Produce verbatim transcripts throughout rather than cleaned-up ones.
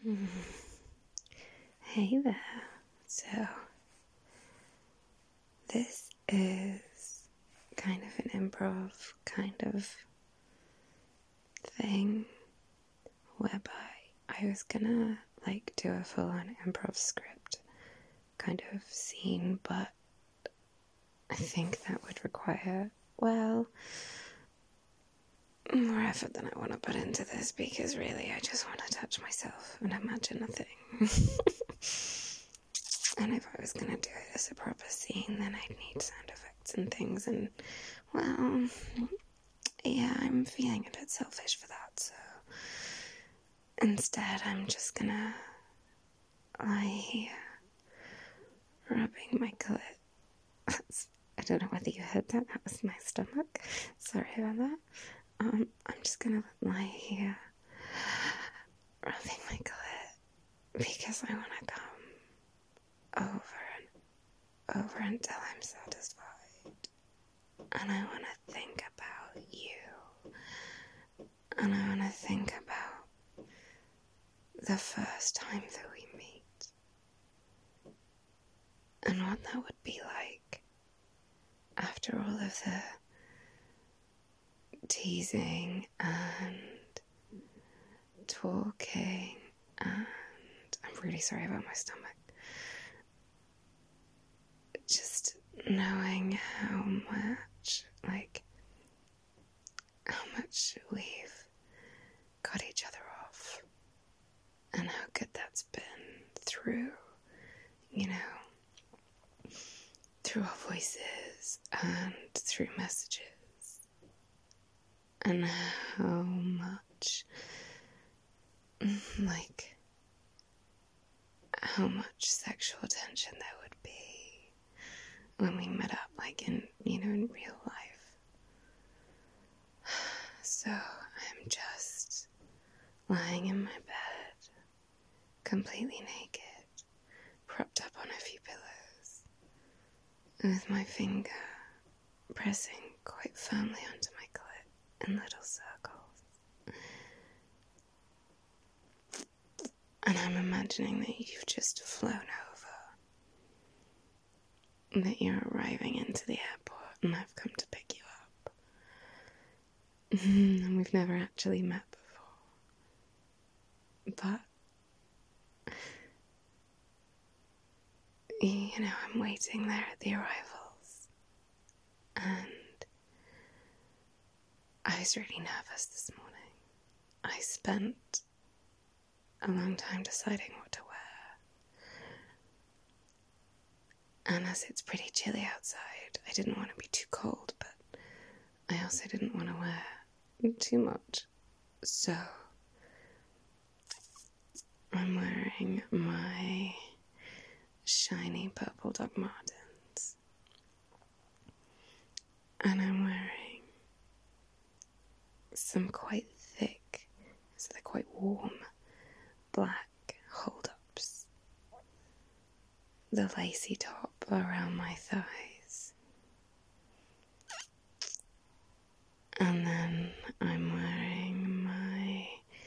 Mm. Hey there. So, this is kind of an improv kind of thing whereby I was gonna like do a full on improv script kind of scene, but I think that would require, well, more effort than I want to put into this because really I just want to touch myself and imagine a thing. And if I was going to do it as a proper scene, then I'd need sound effects and things, and, well, yeah, I'm feeling a bit selfish for that, so instead I'm just gonna lie here, rubbing my clit. That's, I don't know whether you heard that, that was my stomach, sorry about that. Um, I'm just gonna lie here, rubbing my clit, because I want to come over and over until I'm satisfied. And I want to think about you. And I want to think about the first time that we meet. And what that would be like after all of the teasing and talking, and I'm really sorry about my stomach. Just knowing how much, like, how much we've got each other off, and how good that's been through, you know, through our voices and through messages, and how much, like, how much sexual tension there would be when we met up, like in, you know, in real life. So I'm just lying in my bed, completely naked, propped up on a few pillows, with my finger pressing quite firmly onto my clit in little circles. And I'm imagining that you've just flown over, that you're arriving into the airport and I've come to pick you up. And we've never actually met before. But, you know, I'm waiting there at the arrivals. And I was really nervous this morning. I spent a long time deciding what to wear. And as it's pretty chilly outside, I didn't want to be too cold, but I also didn't want to wear too much. So I'm wearing my shiny purple Doc Martens. And I'm wearing some quite thick, so they're quite warm, black hold-ups. The lacy top around my thighs. And then I'm wearing my...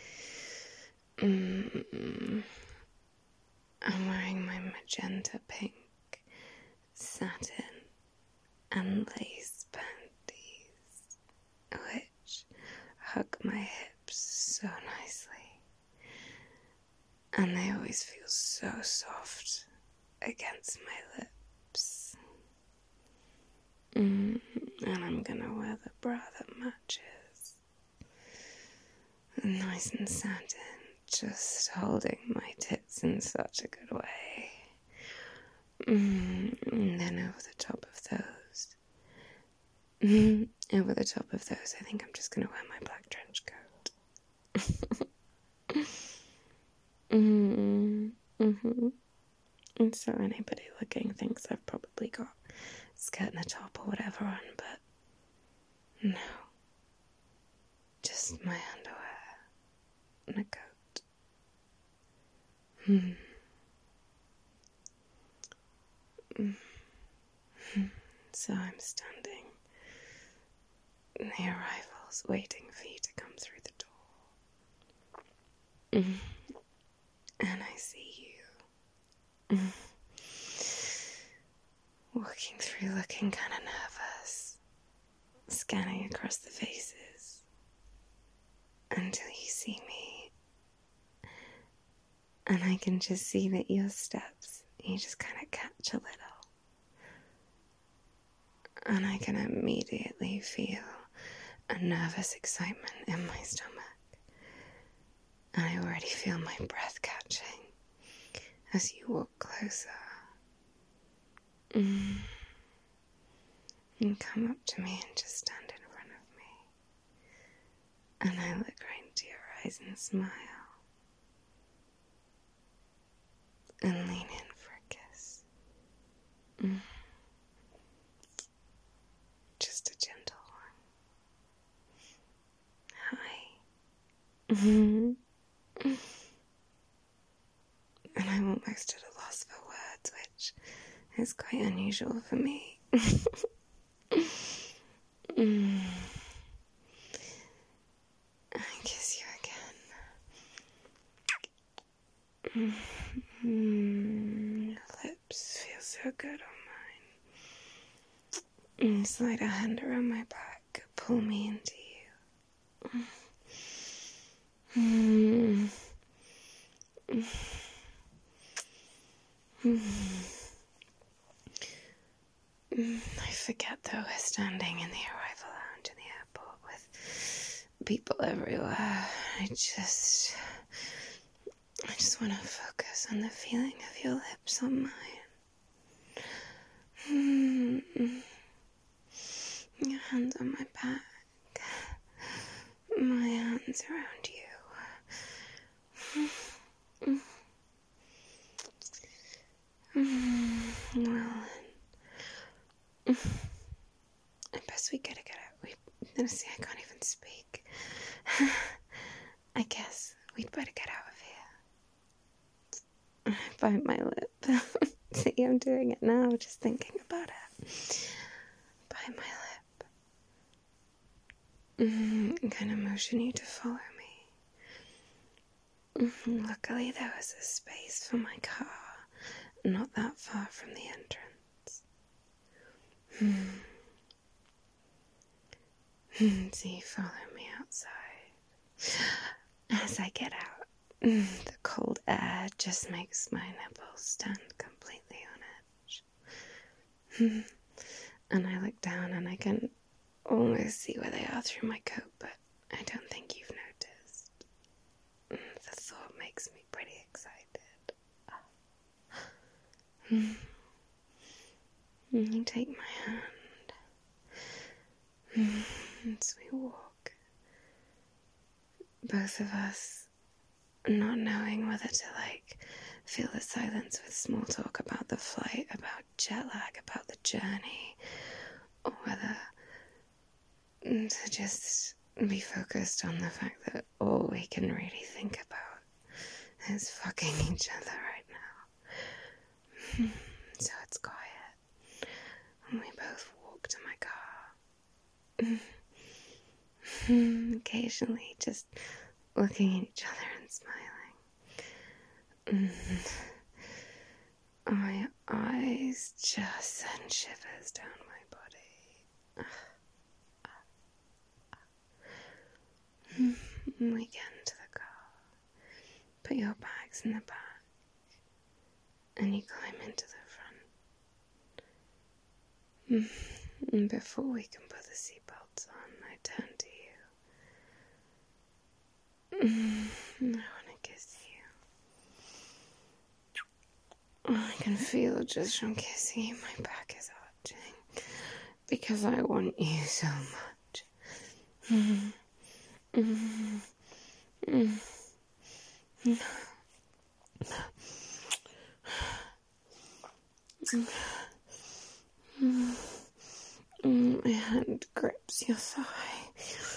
Mm, I'm wearing my magenta pink satin and lace panties, which hug my hips so nicely. And they always feel so soft against my lips. Mm, and I'm gonna wear the bra that matches. Nice and satin, just holding my tits in such a good way. Mm, and then over the top of those, mm, over the top of those, I think I'm just gonna wear my black trench coat. mm, mm-hmm. And so anybody looking thinks I've probably got a skirt and a top or whatever on, but no. Just my underwear and a coat. Hmm. Mm. So I'm standing in the arrivals, waiting for you to come through the door. Mm. and I see you. Walking through looking kind of nervous, scanning across the faces until you see me. And I can just see that your steps, you just kind of catch a little. And I can immediately feel a nervous excitement in my stomach. And I already feel my breath catching as you walk closer. Mm. And come up to me and just stand in front of me. And I look right into your eyes and smile. And lean in for a kiss. Mm. Just a gentle one. Hi. Mm-hmm. And I'm almost at a loss for words, which is quite unusual for me. mm. I kiss you again. Mm. Your lips feel so good on mine. Mm. Slide a hand around my back, pull me into you. Mm. Mm. Mm. I forget that we're standing in the arrival lounge in the airport with people everywhere. I just... I just want to focus on the feeling of your lips on mine. Mm. Your hands on my back. My hands around you. Mm. Mm. Well, I guess we gotta get out. We, honestly, I can't even speak. I guess we'd better get out of here. I bite my lip. See, I'm doing it now, just thinking about it. Bite my lip. Mm, and kind of motion you to follow me. Mm, luckily, there was a space for my car, not that far from the entrance. Hmm. So you follow me outside. As I get out, the cold air just makes my nipples stand completely on edge. And I look down and I can almost see where they are through my coat, but I don't think you've noticed. The thought makes me pretty excited. You take my hand. As we walk, both of us not knowing whether to, like, fill the silence with small talk about the flight, about jet lag, about the journey, or whether to just be focused on the fact that all we can really think about is fucking each other right now. So it's quiet, and we both walk to my car. Occasionally just looking at each other and smiling. My eyes just send shivers down my body. We get into the car, put your bags in the back, and you climb into the front. And before we can put the seatbelts on, I turn to you. I want to kiss you. I can feel just from kissing you, my back is arching, because I want you so much. Mm. Mm. Mm. Mm. Mm. My hand grips your thigh.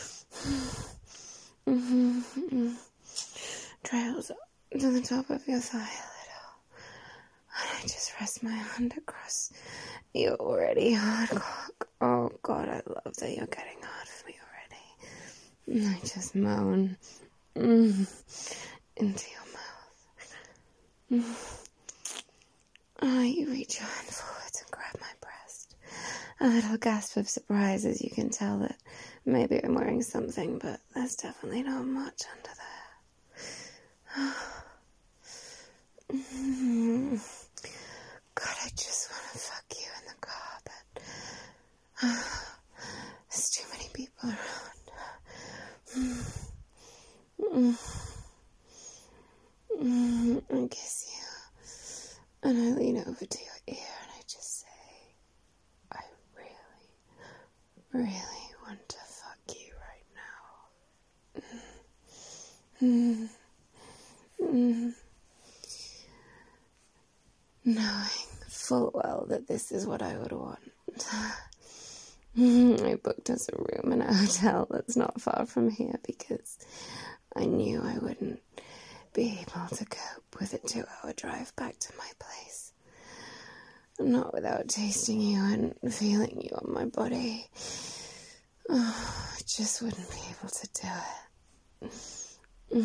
Mm-hmm. Mm-hmm. Trails up to the top of your thigh a little. And I just rest my hand across your already hard cock. Oh God, I love that you're getting hard for me already. And I just moan mm, into your mouth. Ah, you reach your hand forwards and grab my breast. A little gasp of surprise as you can tell that maybe I'm wearing something, but there's definitely not much under there. God, I just want to fuck you in the car, but there's too many people around. I kiss you, and I lean over to your ear, and I just say, I really, really want to fuck you right now. Knowing full well that this is what I would want. I booked us a room in a hotel that's not far from here because I knew I wouldn't be able to cope with a two-hour drive back to my place. Not without tasting you and feeling you on my body. Oh, I just wouldn't be able to do it.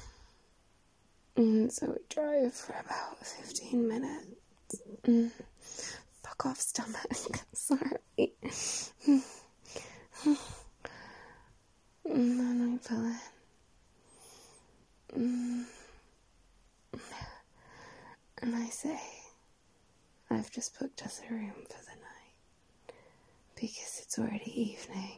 And so we drive for about fifteen minutes. Mm. Fuck off, stomach. Sorry. And then I pull in. Mm. And I say, I've just booked us a room for the night. Because it's already evening.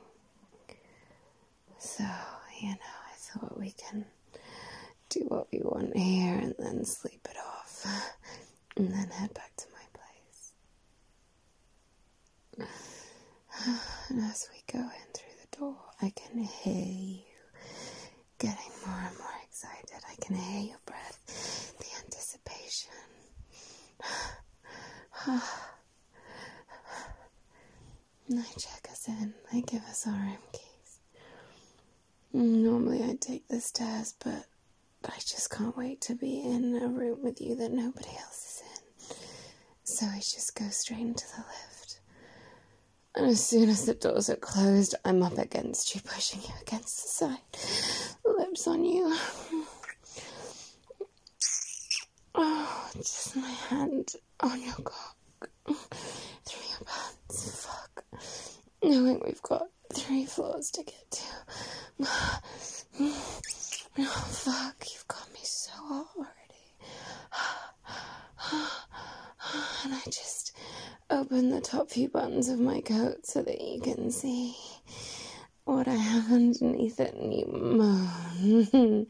So, you know, I thought we can do what we want here and then sleep it off. And then head back to my place. And as we go in through the door, I can hear you getting more and more excited. I can hear your breath, the anticipation. And I check us in. I give us our room keys. Normally I'd take the stairs, but I just can't wait to be in a room with you that nobody else is in. So I just go straight into the lift. And as soon as the doors are closed, I'm up against you, pushing you against the side. Lips on you. Oh, just my hand on your cock. Through your pants. Fuck. Knowing we've got three floors to get to. Oh, fuck. You've got me so hot already. And I just open the top few buttons of my coat so that you can see what I have underneath it, and you moan.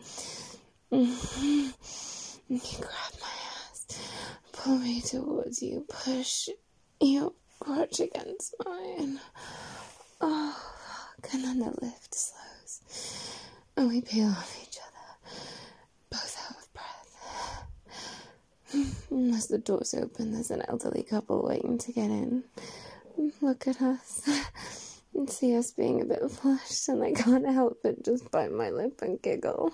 You grab my ass, pull me towards you, push your crotch against mine. Oh, fuck. And then the lift slows, and we peel off each other, both out of breath. And as the doors open, there's an elderly couple waiting to get in. Look at us and see us being a bit flushed, and I can't help but just bite my lip and giggle.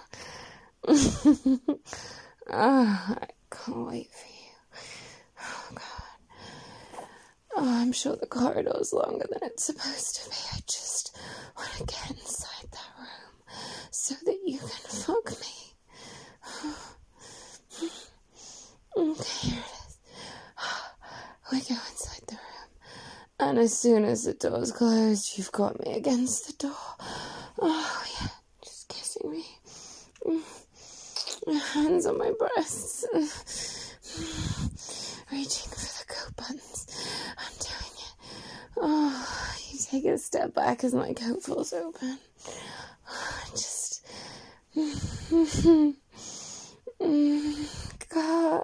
Ah, I can't wait for you. Oh, God. Oh, I'm sure the corridor's longer than it's supposed to be. I just want to get inside that room so that you can fuck me. Okay, here it is. We go inside the room. And as soon as the door's closed, you've got me against the door. Oh, yeah, just kissing me. Your hands on my breasts. Reaching for the coat buttons. I'm doing it. Oh, you take a step back as my coat falls open. Just... God.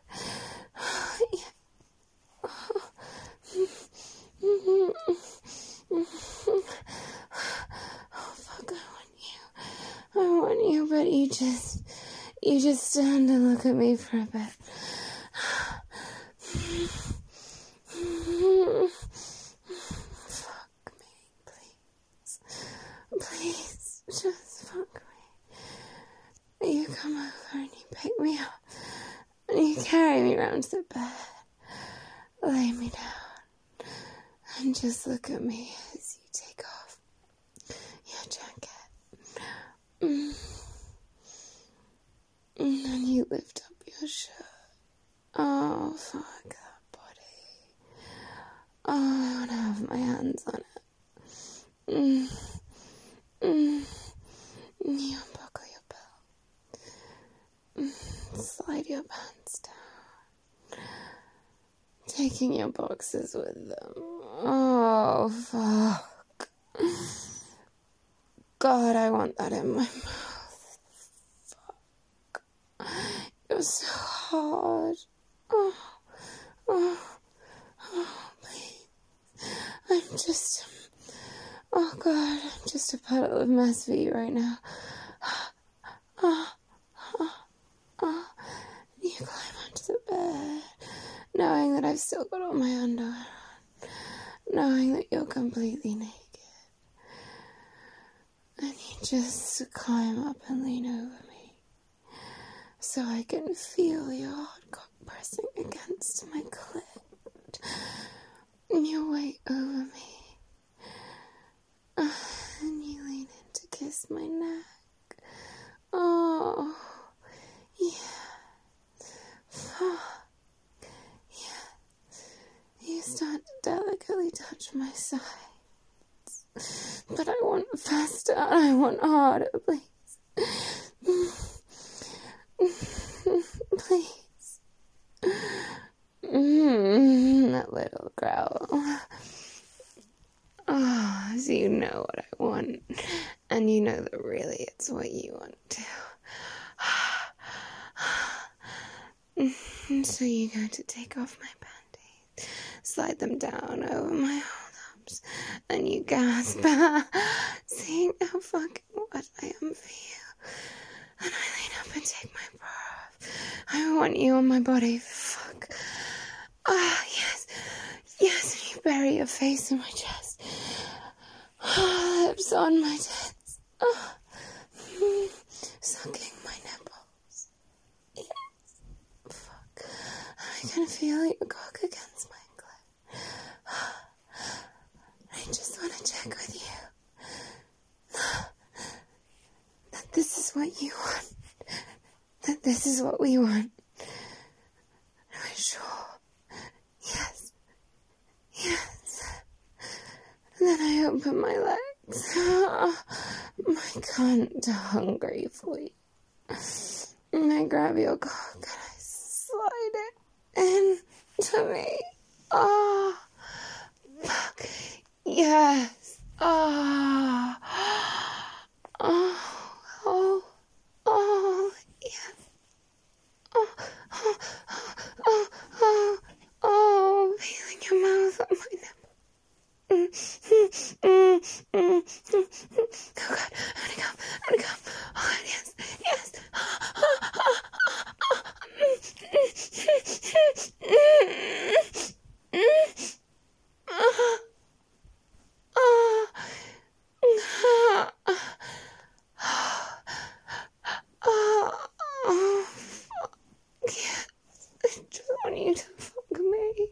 Oh, fuck, I want you. I want you, but you just... You just stand and look at me for a bit. Fuck me, please. Please, just fuck me. You come over and you pick me up and you carry me round to the bed. Lay me down and just look at me as you take off your jacket. Mm. And then you lift up your shirt Oh, fuck that body. Oh, I want to have my hands on it. Mm. Mm. You unbuckle your belt. Mm. Slide your pants down. Taking your boxes with them. Oh, fuck. God, I want that in my mouth. Fuck. You're so hard. Oh, oh, oh, please. I'm just, oh God, I'm just a puddle of mess for you right now. Oh, oh, oh. You climb onto the bed, knowing that I've still got all my underwear on, knowing that you're completely naked. And you just climb up and lean over me, so I can feel your hot cock pressing against my clit, and your weight over me. Uh, and you lean in to kiss my neck. Oh, yeah. Fuck. Yeah. You start to delicately touch my sides. But I want faster, I want harder, please. Please. Mm, that little growl. Oh, so you know what I want. And you know that really it's what you want too. So you go to take off my panties, slide them down over my hold-ups, and you gasp, seeing how fucking wet I am for you. And I lean up and take my bra off. I want you on my body, fuck. Ah, yes, yes, and you bury your face in my chest. Oh, lips on my tits. Oh, mm, sucking my nipples. Yes, fuck. I can feel your cock against my clit. I just want to check with you that this is what you want. That this is what we want. Am I sure? Yes. Yes. And then I open my legs. Oh, my cunt hungry for you. And I grab your cock and I slide it into me. Oh, fuck. Yes. Oh. Oh. Oh. Oh. Yes. Oh. Oh. Oh. Oh. Oh. Feeling your mouth on my nipple. Mm, mm, mm, mm, mm, mm. Oh God, I'm gonna come, I'm gonna come. Oh God, yes, yes. Oh, fuck, yes. I just want you to fuck me.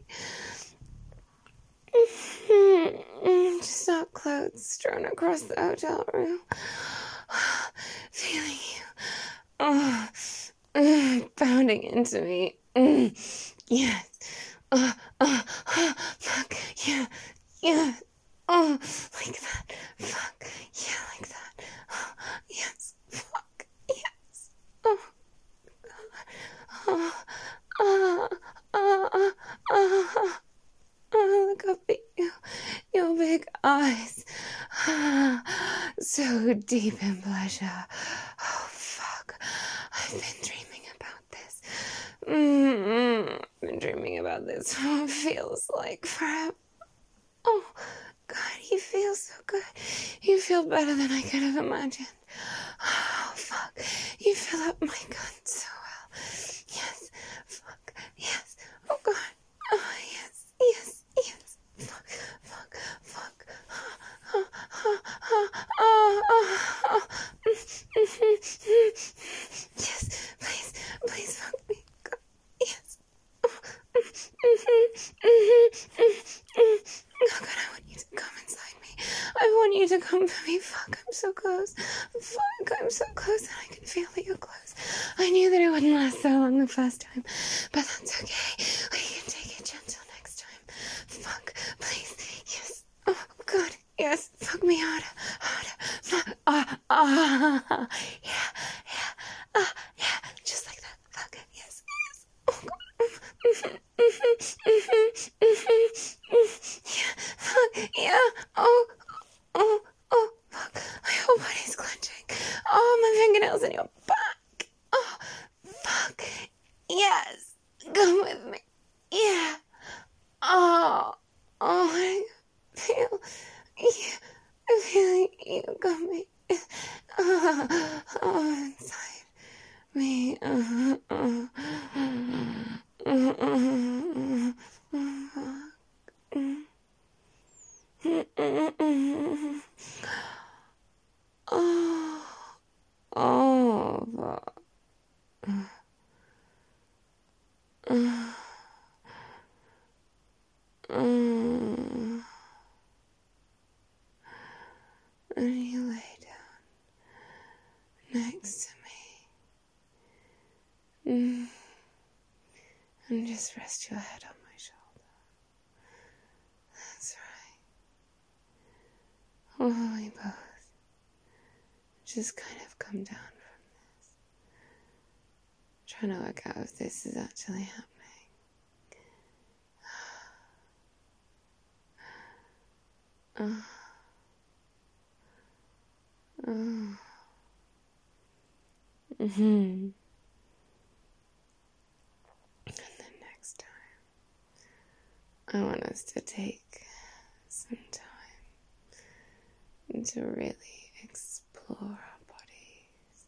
Just our clothes strewn across the hotel room. Feeling you. Oh, mm, pounding into me. Mm, yes. Uh, uh, uh, fuck. Yeah. Yeah. Oh, like that. Fuck. Yeah, like that. Oh, yes. Fuck. Yes. Oh, God. Oh, oh, oh, oh, oh. Oh, look up at you, your big eyes, so deep in pleasure. Oh, fuck, I've been dreaming about this. Mm-hmm. I've been dreaming about this for what feels like forever. Oh, God, you feel so good. You feel better than I could have imagined. Oh, fuck, you fill up my gun so well. Yes, fuck, yes, oh, God, oh, yes, yes. Yes, fuck, fuck, fuck. Oh, oh, oh, oh, oh, oh. Yes, please, please fuck me. God. Yes. Oh, God, I want you to come inside me. I want you to come for me. Fuck, I'm so close. Fuck, I'm so close and I can feel that you're close. I knew that it wouldn't last so long the first time, but that's okay. We can take it gentle next time. Fuck, please. Yes. Oh, God. Yes. Fuck me harder. Harder. Fuck. Ah, ah, ah. Yeah, yeah. Ah, yeah. Just like that. Fuck. Yes, yes. Oh, God. Yeah. Fuck. Yeah. Oh, oh, oh. Fuck. My whole body's clenching. Oh, my fingernails in your back. Oh, fuck. Yes. Come with me. Yeah. Oh. Oh, I feel. Yeah. I feel like you got me. Oh, oh inside me. Uh, uh, uh, uh, Oh, oh, fuck. Uh, uh, and you lay down next to me. Mm. And just rest your head on my shoulder. That's right. Oh, we both just kind of come down from this. Trying to work out if this is actually happening. Oh. Oh. Mm-hmm. And then next time, I want us to take some time to really explore our bodies.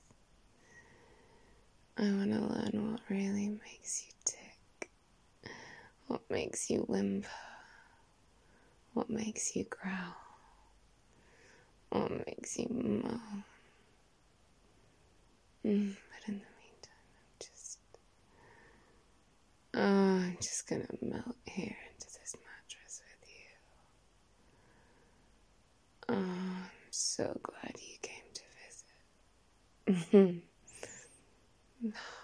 I want to learn what really makes you tick, what makes you whimper, what makes you growl, what makes you moan. Mm, but in the meantime, I'm just, oh, I'm just gonna melt here into this mattress with you. Oh, I'm so glad you came to visit.